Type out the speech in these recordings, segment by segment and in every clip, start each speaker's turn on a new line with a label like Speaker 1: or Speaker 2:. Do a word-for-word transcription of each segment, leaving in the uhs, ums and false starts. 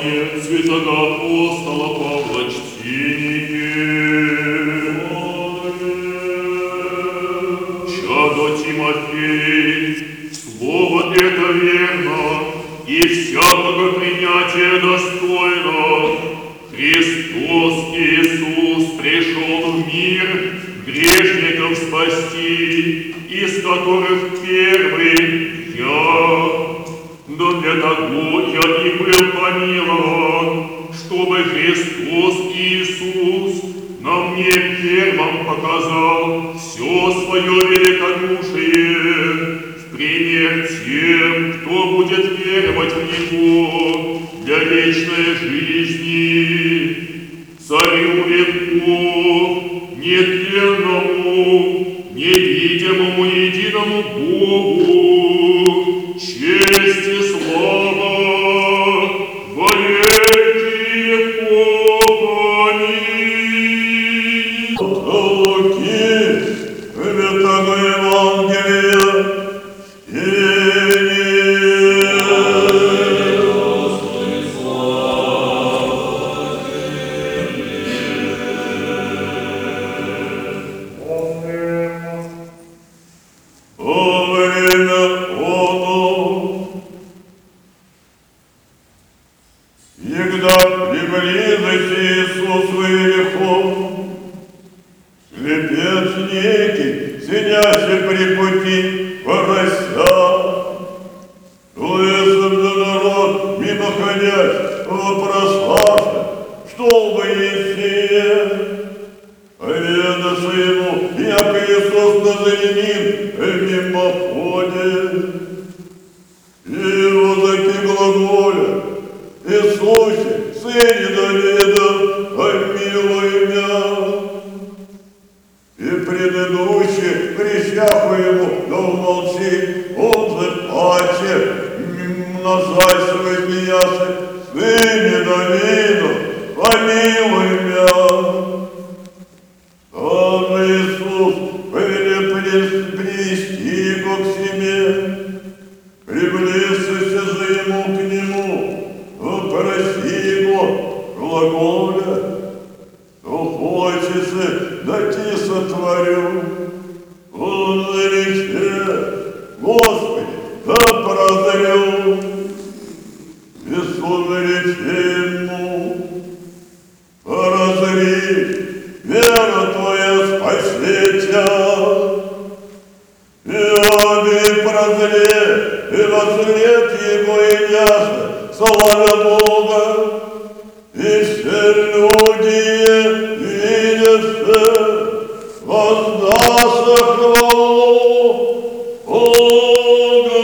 Speaker 1: Послание святого апостола Павла чтение. Чадо Тимофей, слово это верно, и всякого принятия достойно. Христос Иисус пришел в мир грешников спасти, из которых первый я. Но для того я и был помилован, чтобы Христос Иисус на мне первым показал все свое великодушие, в пример тем, кто будет веровать в Него для вечной жизни. Царю веков, нетленному, невидимому единому Богу, честь и слава во веки веков. Аминь.
Speaker 2: Луки, святого Евангелия, Егда приблизился Иисус в Иерихон, слепец некий, сидящий при пути, порося. Слышав народ, мимо ходясь, вопрошавший, что бы Есея. Поведавши ему, яко Иисус Назарянин в мимоходе, и возаки глаголя: Иисусе, Сыне Давида, помилуй меня. И предыдущий, кричаху ему, да умолчи, он же паче, множайшего кияши: Сыне Давида, помилуй меня. Он Иисус повелел привести его к себе, приблизившись же ему к нему, попроси его, глаголя: что хочешь, да ти сотворю. Он рече: Господи, да прозрю. Иисус рече ему: прозри, вера твоя спаси тебя. И обе прозре, и воззрет его и ясно, славя Бога. И все люди, видящие, воздаша хвалу Бога.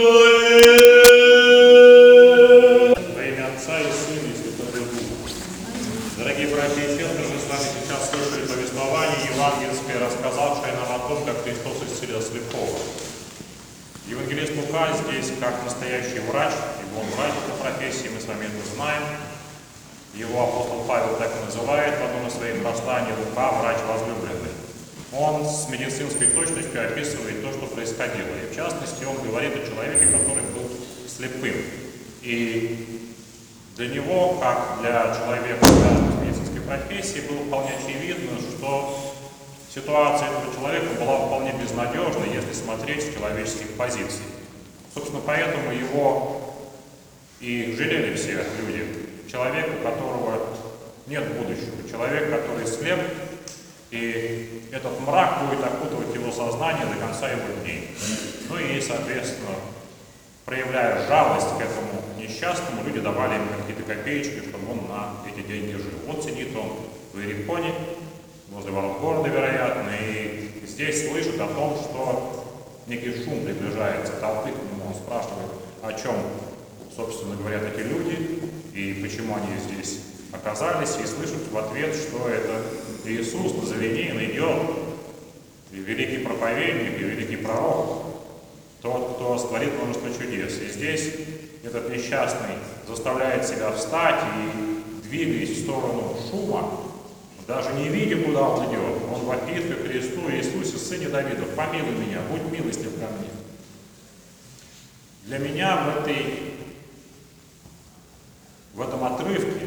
Speaker 3: Во имя Отца и Сына и Святого Духа. Дорогие братья и сестры, мы с вами сейчас слышали повествование евангельское, рассказавшее нам о том, как Христос исцелил слепого. Евангелист Лука здесь как настоящий врач, ибо он врач по профессии, мы с вами это знаем. Его апостол Павел так и называет в одном из своих посланий: Лука, врач возлюбленный. Он с медицинской точностью описывает то, что происходило. И в частности, он говорит о человеке, который был слепым. И для него, как для человека, связанного с медицинской профессией, было вполне очевидно, что ситуация этого человека была вполне безнадежна, если смотреть с человеческих позиций. Собственно, поэтому его и жалели все люди. Человек, у которого нет будущего, человек, который слеп, и этот мрак будет окутывать его сознание до конца его дней. Ну и, соответственно, проявляя жалость к этому несчастному, люди давали ему какие-то копеечки, чтобы он на эти деньги жил. Вот сидит он в Иерихоне, возле ворот города, вероятно, и здесь слышит о том, что некий шум приближается, толпы к нему. Он спрашивает, о чем, собственно, говорят эти люди, и почему они здесь оказались, и слышат в ответ, что это Иисус Назарянин идет, и великий проповедник, и великий пророк, тот, кто творит множество чудес. И здесь этот несчастный заставляет себя встать и, двигаясь в сторону шума, даже не видя, куда он идет, он вопит ко Христу: Иисусе, Сыне Давида, помилуй меня, будь милостив ко мне. Для меня в этой в этом отрывке,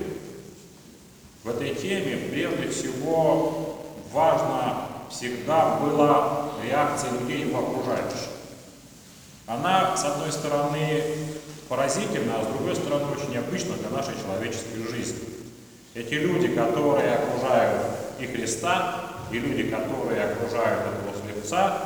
Speaker 3: в этой теме, прежде всего, важно всегда была реакция людей его окружающих. Она, с одной стороны, поразительна, а с другой стороны, очень необычна для нашей человеческой жизни. Эти люди, которые окружают и Христа, и люди, которые окружают этого слепца,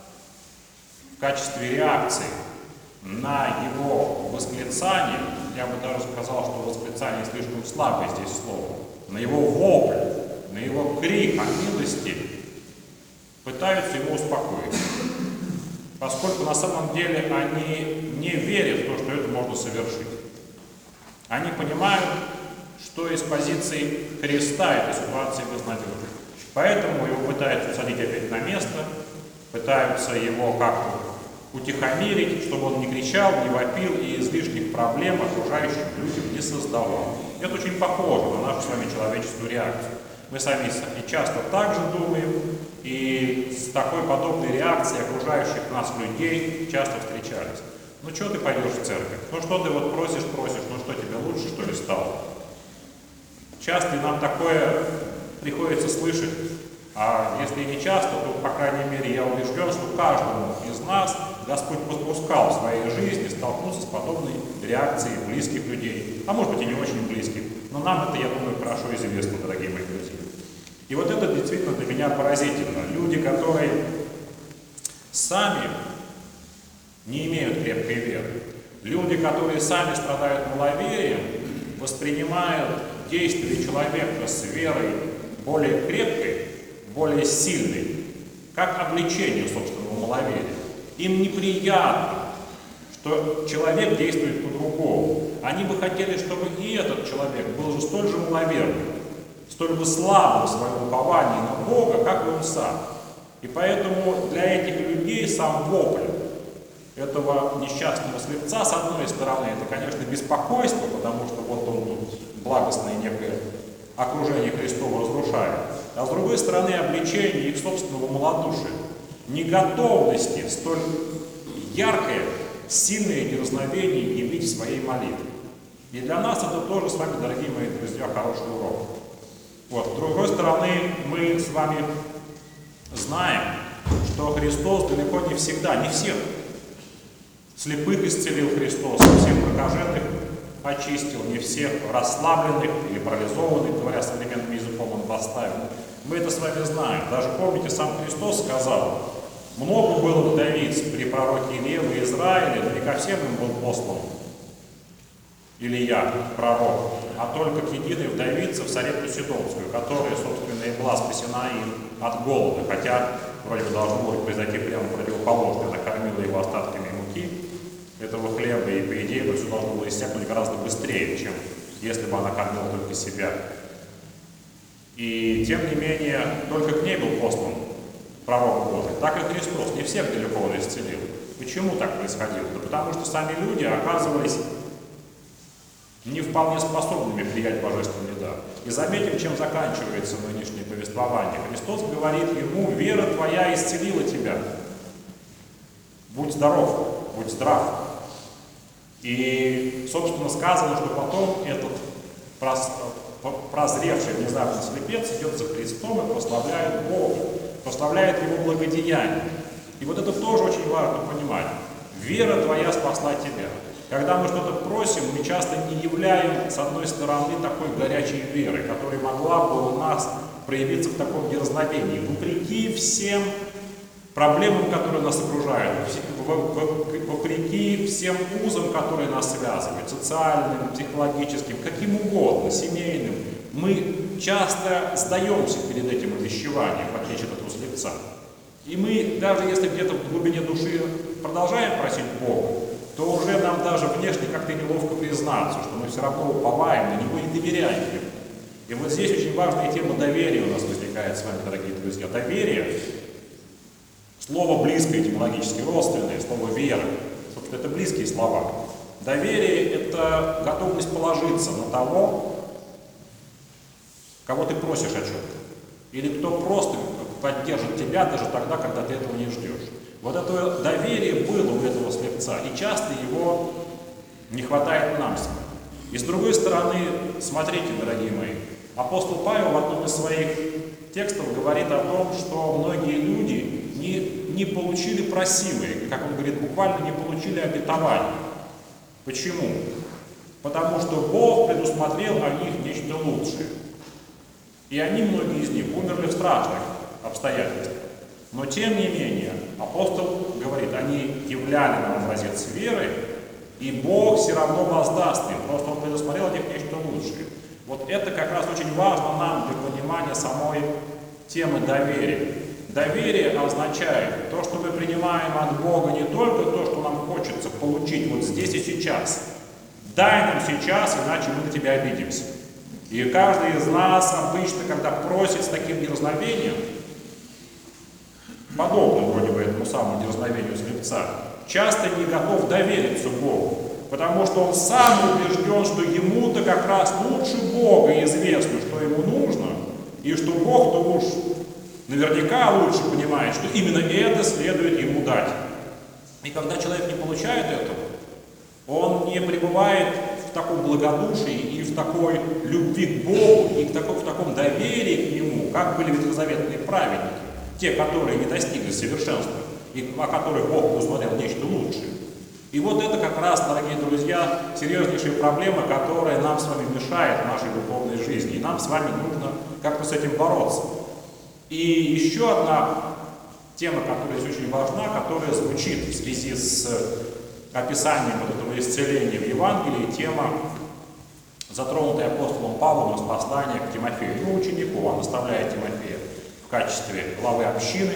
Speaker 3: в качестве реакции на его восклицание, я бы даже сказал, что восклицание слишком слабое здесь слово, на его вопль, на его крик о милости, пытаются его успокоить. Поскольку на самом деле они не верят в то, что это можно совершить. Они понимают, что из позиции Христа эта ситуация безнадежна. Поэтому его пытаются усадить опять на место, пытаются его как-то утихомирить, чтобы он не кричал, не вопил и излишних проблем окружающим людям не создавал. Это очень похоже на нашу с вами человеческую реакцию. Мы сами и часто так же думаем, и с такой подобной реакцией окружающих нас людей часто встречались. Ну что ты пойдешь в церковь? Ну что ты вот просишь, просишь, ну что тебе лучше, что ли, стало? Часто нам такое приходится слышать, а если и не часто, то, по крайней мере, я убежден, что каждому из нас Господь подпускал в своей жизни столкнуться с подобной реакцией близких людей, а может быть и не очень близких, но нам это, я думаю, хорошо известно, дорогие мои друзья. И вот это действительно для меня поразительно. Люди, которые сами не имеют крепкой веры, люди, которые сами страдают маловерием, воспринимают действия человека с верой более крепкой, более сильной, как обличение собственного маловерия. Им неприятно, что человек действует по-другому. Они бы хотели, чтобы и этот человек был же столь же маловерным, столь бы слабым в своем уповании на Бога, как и он сам. И поэтому для этих людей сам вопль этого несчастного слепца, с одной стороны, это, конечно, беспокойство, потому что вот он тут благостное некое окружение Христово разрушает, а с другой стороны, обличение их собственного малодушия, неготовности столь яркое, сильное дерзновение явить в своей молитве. И для нас это тоже с вами, дорогие мои друзья, хороший урок. Вот. С другой стороны, мы с вами знаем, что Христос далеко не всегда, не всех слепых исцелил Христос, всех прокаженных очистил, не всех расслабленных или парализованных, говоря современным языком, он поставил. Мы это с вами знаем. Даже помните, сам Христос сказал, много было вдовиц при пророке Илии в Израиле, но не ко всем им был послан Илия, пророк, а только к единой вдовице в Сарепту Сидонскую, которая, собственно, и была спасена им от голода, хотя вроде бы должно было произойти прямо противоположное. Она кормила его остатками муки, этого хлеба, и, по идее, это все должно было иссякнуть гораздо быстрее, чем если бы она кормила только себя. И, тем не менее, только к ней был послан пророк Божий. Так и Христос не всех далеко он исцелил. Почему так происходило? Да потому что сами люди оказывались не вполне способными принять божественный дар. И заметим, чем заканчивается нынешнее повествование. Христос говорит ему, вера твоя исцелила тебя. Будь здоров, будь здрав. И, собственно, сказано, что потом этот прозревший внезапно слепец идет за Христом и прославляет Бога, прославляет Его благодеяние. И вот это тоже очень важно понимать. Вера твоя спасла тебя. Когда мы что-то просим, мы часто не являем, с одной стороны, такой горячей веры, которая могла бы у нас проявиться в таком дерзновении, вопреки всем проблемам, которые нас окружают, вопреки всем узам, которые нас связывают, социальным, психологическим, каким угодно, семейным. Мы часто сдаемся перед этим увещеванием, в отличие от этого слепца. И мы, даже если где-то в глубине души продолжаем просить Бога, то уже нам даже внешне как-то неловко признаться, что мы все равно уповаем на Него и доверяем Ему. И вот здесь очень важная тема доверия у нас возникает с вами, дорогие друзья. Доверие, слово близкое, этимологически родственное, слово вера. Собственно, это близкие слова. Доверие – это готовность положиться на того, кого ты просишь о чем-то. Или кто просто поддержит тебя даже тогда, когда ты этого не ждешь. Вот это доверие было у этого слепца, и часто его не хватает нам с вами. И с другой стороны, смотрите, дорогие мои, апостол Павел в одном из своих текстов говорит о том, что многие люди не, не получили просимые, как он говорит, буквально не получили обетования. Почему? Потому что Бог предусмотрел о них нечто лучшее. И они, многие из них, умерли в страшных обстоятельствах. Но тем не менее, апостол говорит, они являли нам образец веры, и Бог все равно воздаст им, просто Он предусмотрел о них нечто лучшее. Вот это как раз очень важно нам для понимания самой темы доверия. Доверие означает то, что мы принимаем от Бога не только то, что нам хочется получить вот здесь и сейчас. Дай нам сейчас, иначе мы на тебя обидимся. И каждый из нас обычно, когда просит с таким дерзновением, подобным вроде бы этому самому дерзновению слепца, часто не готов довериться Богу, потому что он сам убежден, что ему-то как раз лучше Бога известно, что ему нужно, и что Бог-то уж наверняка лучше понимает, что именно это следует ему дать. И когда человек не получает этого, он не пребывает в таком благодушии и в такой любви к Богу, и в таком, в таком доверии к Нему, как были ветхозаветные праведники, те, которые не достигли совершенства, и о которых Бог усмотрел нечто лучшее. И вот это как раз, дорогие друзья, серьезнейшая проблема, которая нам с вами мешает в нашей духовной жизни. И нам с вами нужно как-то с этим бороться. И еще одна тема, которая здесь очень важна, которая звучит в связи с описанием вот этого исцеления в Евангелии, тема, затронутая апостолом Павлом из послания к Тимофею, его ученику. Он наставляет Тимофея в качестве главы общины,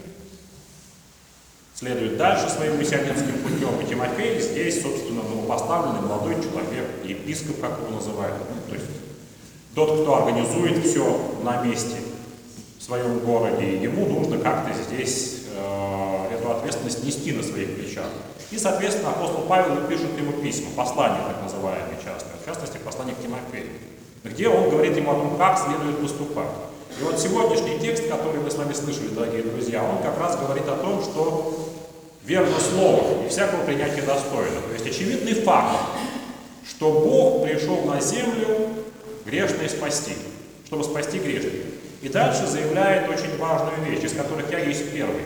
Speaker 3: следует дальше своим миссионерским путем. И Тимофей здесь, собственно, новопоставленный молодой человек, епископ, как его называют, ну, то есть тот, кто организует все на месте в своем городе, и ему нужно как-то здесь э, эту ответственность нести на своих плечах. И, соответственно, апостол Павел пишет ему письма, послания так называемые часто, в частности, послание к Тимофею, где он говорит ему о том, как следует поступать. И вот сегодняшний текст, который мы с вами слышали, дорогие друзья, он как раз говорит о том, что верно слово и всякого принятия достойно. То есть очевидный факт, что Бог пришел на землю грешное спасти, чтобы спасти грешника. И дальше заявляет очень важную вещь, из которых я есть первый.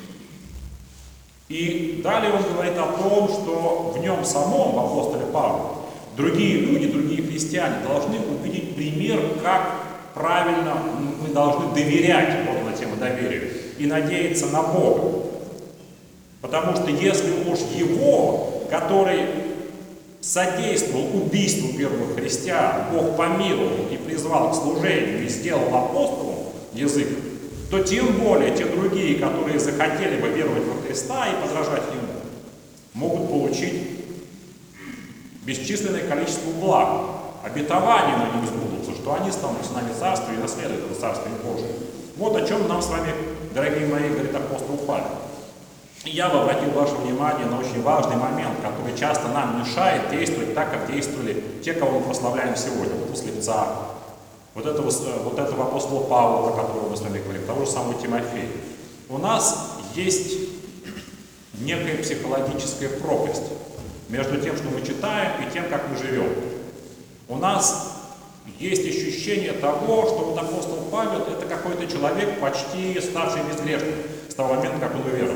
Speaker 3: И далее он говорит о том, что в нем самом, в апостоле Павле, другие люди, другие христиане должны увидеть пример, как правильно мы должны доверять, вот на тему доверия, и надеяться на Бога. Потому что если уж Его, который содействовал убийству первых христиан, Бог помиловал и призвал к служению и сделал апостолом язык, то тем более те другие, которые захотели бы веровать во Христа и подражать Ему, могут получить бесчисленное количество благ. Обетования на них сбудутся, что они станут сынами царства и наследуют это Царствие Божие. Вот о чем нам с вами, дорогие мои, говорит апостол Павел. И я бы обратил ваше внимание на очень важный момент, который часто нам мешает действовать так, как действовали те, кого мы прославляем сегодня. Вот слепца, вот этого, вот этого апостола Павла, о котором мы с вами говорим, того же самого Тимофея. У нас есть некая психологическая пропасть между тем, что мы читаем, и тем, как мы живем. У нас есть ощущение того, что вот апостол Павел — это какой-то человек, почти ставший безгрешным с того момента, как он уверовал.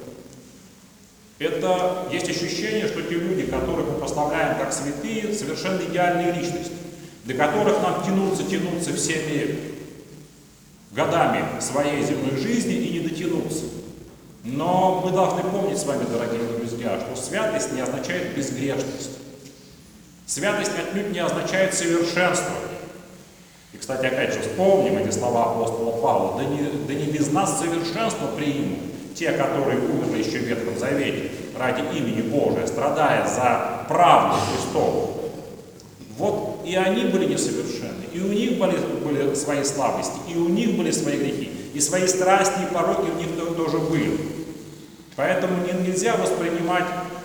Speaker 3: Это есть ощущение, что те люди, которых мы прославляем как святые, совершенно идеальные личности, для которых нам тянуться, тянуться всеми годами своей земной жизни и не дотянуться. Но мы должны помнить с вами, дорогие друзья, что святость не означает безгрешность. Святость отнюдь не означает совершенство. И, кстати, опять же, вспомним эти слова апостола Павла. Да не, да не без нас совершенство примут те, которые умерли еще в Ветхом Завете ради имени Божия, страдая за правду Христову. Вот и они были несовершенны, и у них были, были свои слабости, и у них были свои грехи, и свои страсти и пороки у них тоже были. Поэтому нельзя воспринимать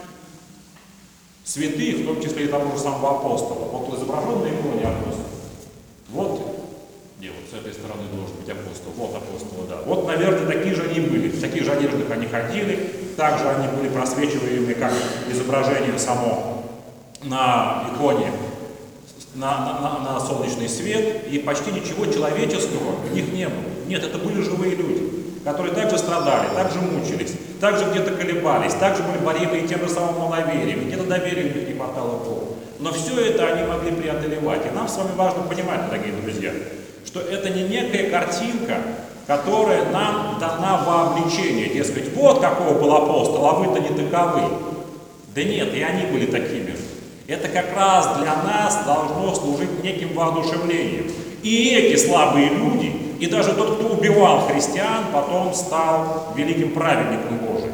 Speaker 3: святых, в том числе и того же самого апостола. Вот изображенный его не апостол. Вот, где вот с этой стороны должен быть апостол. Вот апостол, да. Вот, наверное, такие же они были. В таких же одеждах они ходили. Также они были просвечиваемы, как изображение само на иконе на, на, на солнечный свет, и почти ничего человеческого в них не было. Нет, это были живые люди, которые также страдали, также мучились, также где-то колебались, также были боремы тем же самым маловерием, где-то доверия у них не хватало Богу. Но все это они могли преодолевать. И нам с вами важно понимать, дорогие друзья, что это не некая картинка, которая нам дана во обличение. Дескать, вот какого был апостол, а вы-то не таковы. Да нет, и они были такими. Это как раз для нас должно служить неким воодушевлением. И эти слабые люди, и даже тот, кто убивал христиан, потом стал великим праведником Божиим.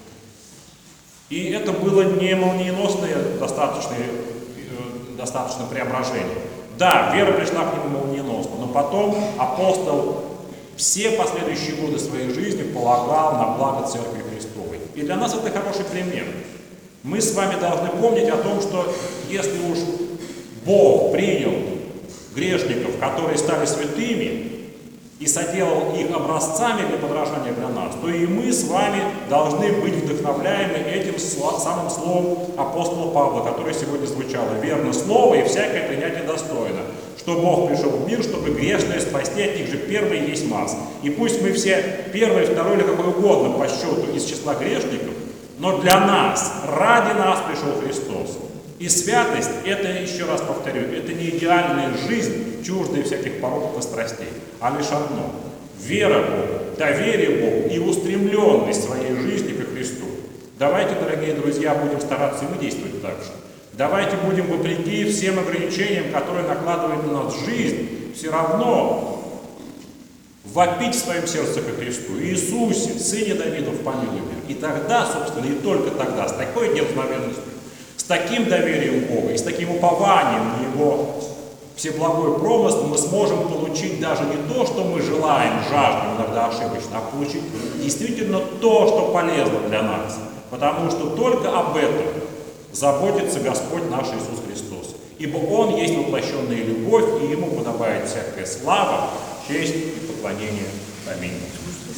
Speaker 3: И это было не молниеносное достаточное, достаточно преображение. Да, вера пришла к нему молниеносно, но потом апостол все последующие годы своей жизни полагал на благо Церкви Христовой. И для нас это хороший пример. Мы с вами должны помнить о том, что если уж Бог принял грешников, которые стали святыми, и соделал их образцами для подражания для нас, то и мы с вами должны быть вдохновляемы этим самым словом апостола Павла, которое сегодня звучало: «Верно слово, и всякое принятие достойно, что Бог пришел в мир, чтобы грешные спасти, от них же первый есть масс». И пусть мы все первый, второй или какой угодно по счету из числа грешников, но для нас, ради нас пришел Христос. И святость, это, еще раз повторю, это не идеальная жизнь, чуждая всяких пороков и страстей, а лишь одно – вера Богу, доверие Богу и устремленность своей жизни ко Христу. Давайте, дорогие друзья, будем стараться и мы действовать так же. Давайте будем, вопреки всем ограничениям, которые накладывает на нас жизнь, все равно вопить в своем сердце ко Христу: «Иисусе, Сыне Давидов, помилуй меня». И тогда, собственно, и только тогда, с такой дерзновенностью, с таким доверием Бога и с таким упованием на Его всеблагой промысл мы сможем получить даже не то, что мы желаем, жаждем иногда ошибочно, а получить действительно то, что полезно для нас. Потому что только об этом заботится Господь наш Иисус Христос. Ибо Он есть воплощенная любовь, и Ему подобает всякая слава, честь и поклонение. Аминь.